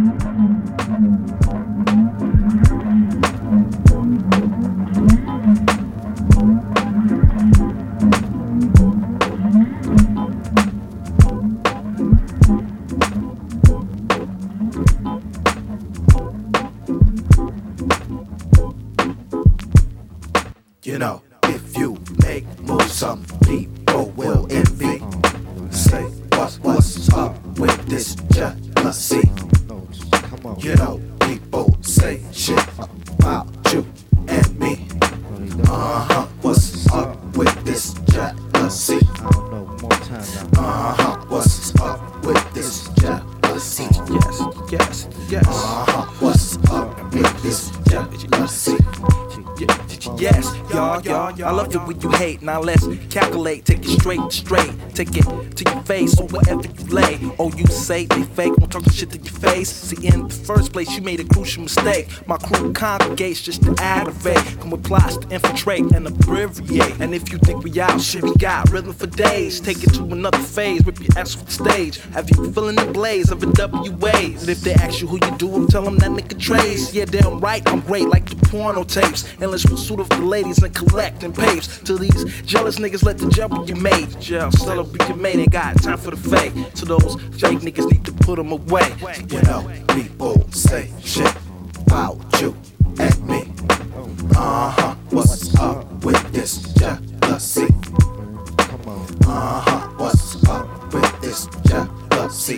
You know, if you make moves, some people will envy. Say what's up with this jealousy? You know, people say shit about you and me. What's up with this jealousy? What's up with this jealousy? Yes. What's up with this jealousy? Yes, y'all. I love it when you hate. Now let's calculate. Take it straight. Take it to your face or wherever you lay. Oh, you say they fake, won't talk shit to your face. See, in the first place, you made a crucial mistake. My crew congregates just to aggravate. Come with plots to infiltrate and abbreviate. And if you think we out, shit, we got rhythm for days. Take it to another phase, rip your ass off the stage. Have you feeling the blaze of a WA? And if they ask you who you do, tell them that nigga Trace. Yeah, damn right, I'm great like the porno tapes. Endless pursuit of the ladies and collecting papes. To these jealous niggas, let the gel be made. Gel, celebrate your mate, ain't got time for the fake. To those fake niggas, need to put them away. You know, people say shit about you and me. What's up with this jealousy? What's up with this jealousy?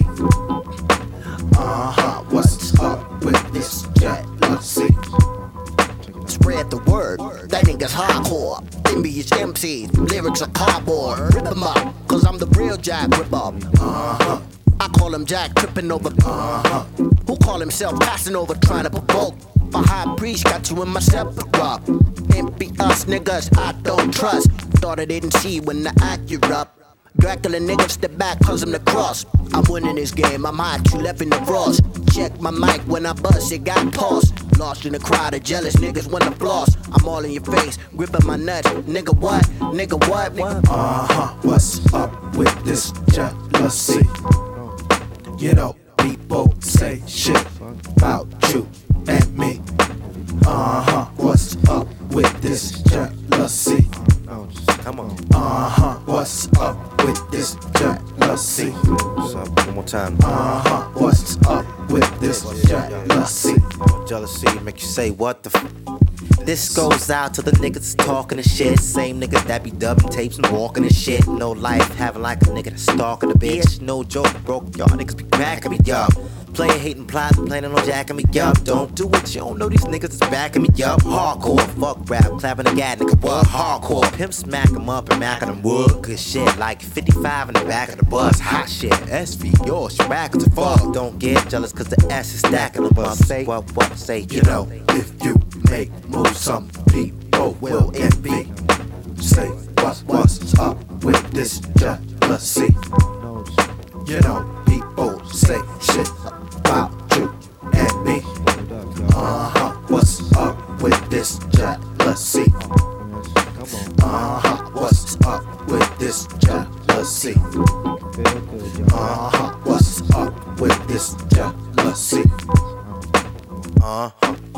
What's up with this jealousy? Spread the word, that nigga's hardcore. Envious MCs, lyrics are cardboard. Rip 'em up, cause I'm the real Jack Ripper. I call him Jack tripping over. Who call himself passing over, trying to provoke? A high priest got you in my sepulchre. Envy us niggas, I don't trust. Thought I didn't see when I act you up. Dracula niggas step back cause I'm the cross. I'm winning this game, I'm hot, you left in the frost. Check my mic when I bust, it got tossed. Lost in a crowd of jealous niggas wanna floss. I'm all in your face, gripping my nuts. Nigga what? Nigga what? What's up with this jealousy? You know, people say shit about you and me. What's up with this jealousy? Come on. What's up with this jealousy? What's up? One more time. What's up with this jealousy? Jealousy make you say what the This goes out to the niggas talking and shit. Same niggas that be dubbing tapes and walking and shit. No life, having like a nigga that's stalking a bitch. No joke, broke, y'all niggas be cracking me up. Playin' hating, plotting, planning on jacking me up. Don't do it, you don't know these niggas is backing me up. Hardcore, fuck rap, clapping the gat, nigga, what? Hardcore, pimp smack 'em up and mack 'em wood. Good shit, like 55 in the back of the bus. Hot shit, SV, yours, you back as fuck. Don't get jealous cause the ass is stacking them up. Say what, say, You know, if you make moves, some people will envy. Say what's up with this jealousy? You know, people say shit about you and me. What's up with this jealousy? What's up with this jealousy? What's up with this jealousy?